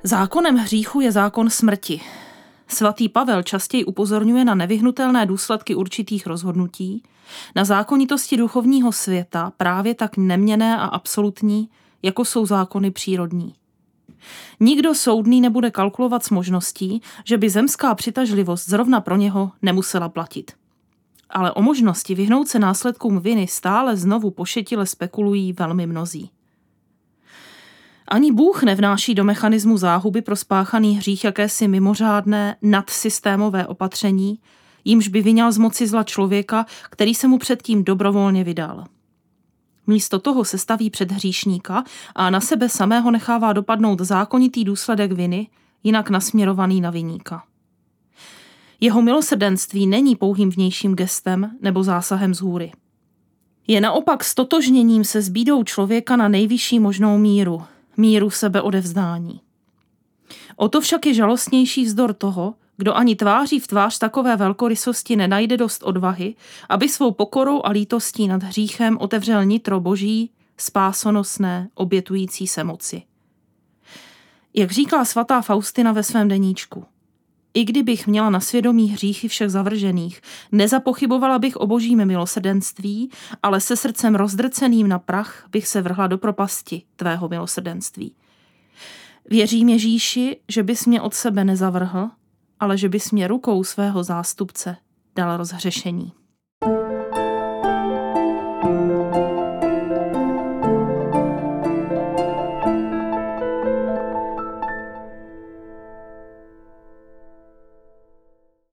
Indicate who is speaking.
Speaker 1: Zákonem hříchu je zákon smrti. Svatý Pavel častěji upozorňuje na nevyhnutelné důsledky určitých rozhodnutí, na zákonitosti duchovního světa právě tak neměnné a absolutní, jako jsou zákony přírodní. Nikdo soudný nebude kalkulovat s možností, že by zemská přitažlivost zrovna pro něho nemusela platit. Ale o možnosti vyhnout se následkům viny stále znovu pošetile spekulují velmi mnozí. Ani Bůh nevnáší do mechanismu záhuby pro spáchaný hřích jakési mimořádné nadsystémové opatření, jímž by vyňal z moci zla člověka, který se mu předtím dobrovolně vydal. Místo toho se staví před hříšníka a na sebe samého nechává dopadnout zákonitý důsledek viny, jinak nasměrovaný na viníka. Jeho milosrdenství není pouhým vnějším gestem nebo zásahem z hůry. Je naopak stotožněním se s bídou člověka na nejvyšší možnou míru sebeodevzdání. O to však je žalostnější vzdor toho, kdo ani tváří v tvář takové velkorysosti nenajde dost odvahy, aby svou pokorou a lítostí nad hříchem otevřel nitro boží, spásonosné, obětující se moci. Jak říká svatá Faustina ve svém deníčku: i kdybych měla na svědomí hříchy všech zavržených, nezapochybovala bych o božím milosrdenství, ale se srdcem rozdrceným na prach bych se vrhla do propasti tvého milosrdenství. Věřím, Ježíši, že bys mě od sebe nezavrhl, ale že bys mě rukou svého zástupce dal rozhřešení.